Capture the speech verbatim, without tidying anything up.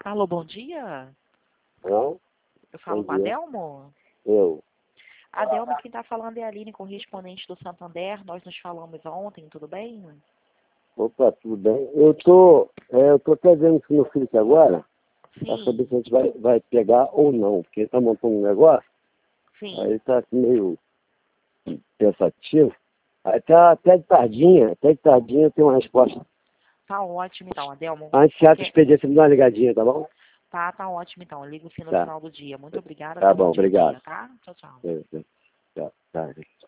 Alô, bom dia. Não? Eu falo Bom com a dia. Adelmo. Eu. Adelmo, quem está falando é a Aline, correspondente do Santander. Nós nos falamos ontem, tudo bem? Opa, tudo bem? Eu tô, é, eu tô até vendo com meu filho aqui agora, para saber Sim, se a gente vai, vai pegar ou não, porque ele tá montando um negócio, aí sim. ele tá assim meio pensativo. Aí tá até de tardinha, até de tardinha eu tenho uma resposta. Tá ótimo então, Adelmo. Antes de certo Qualquer... expediente, me dá uma ligadinha, tá bom? Tá, tá ótimo então. Eu ligo sim no Tá. final do dia. Muito obrigada Tá pelo bom, dia a obrigado. dia, tá? Tchau, tchau. É, é. Tá, tá.